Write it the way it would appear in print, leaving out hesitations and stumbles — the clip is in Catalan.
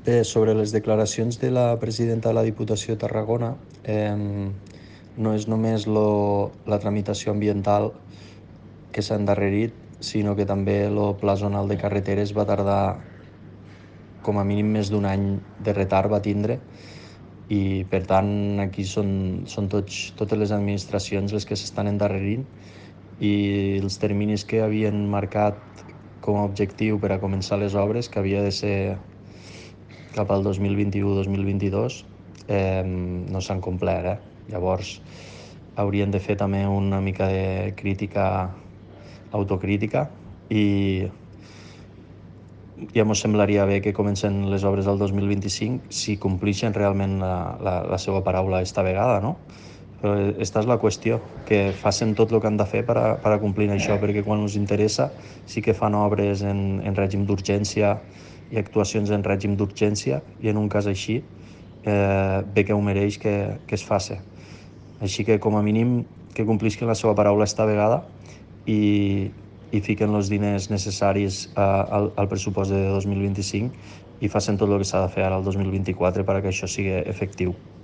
Sobre les declaracions de la presidenta de la Diputació de Tarragona, no és només la tramitació ambiental que s'ha endarrerit, sinó que també el pla zonal de carreteres va tardar com a mínim més d'un any de retard va tindre, i per tant aquí són totes les administracions les que s'estan endarrerint, i els terminis que havien marcat com a objectiu per a començar les obres, que havia de ser cap al 2021-2022, no s'han complert. Llavors haurien de fer també una mica de autocrítica, i ja ens semblaria bé que comencen les obres del 2025 si complixen realment la seva paraula esta vegada, no? Però esta és la qüestió, que facin tot el que han de fer per a complir això, perquè quan els interessa sí que fan obres en règim d'urgència i actuacions en règim d'urgència, i en un cas així bé que ho mereix que es faci. Així que com a mínim que complisquen la seva paraula esta vegada i fiquen els diners necessaris al pressupost de 2025 i facin tot el que s'ha de fer ara al 2024 perquè això sigui efectiu.